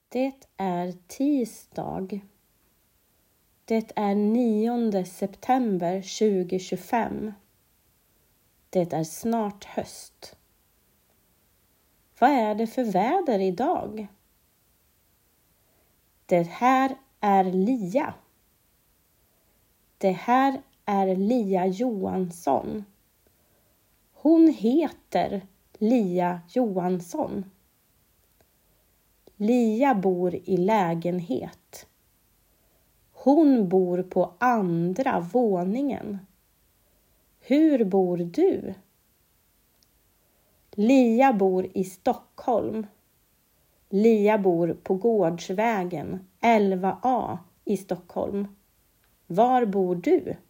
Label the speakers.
Speaker 1: Det är tisdag. Det är 9 september 2025. Det är snart höst. Vad är det för väder idag? Det här är Lia. Det här är Lia Johansson. Hon heter Lia Johansson. Lia bor i lägenhet. Hon bor på andra våningen. Hur bor du? Lia bor i Stockholm. Lia bor på Gårdsvägen 11A i Stockholm. Var bor du?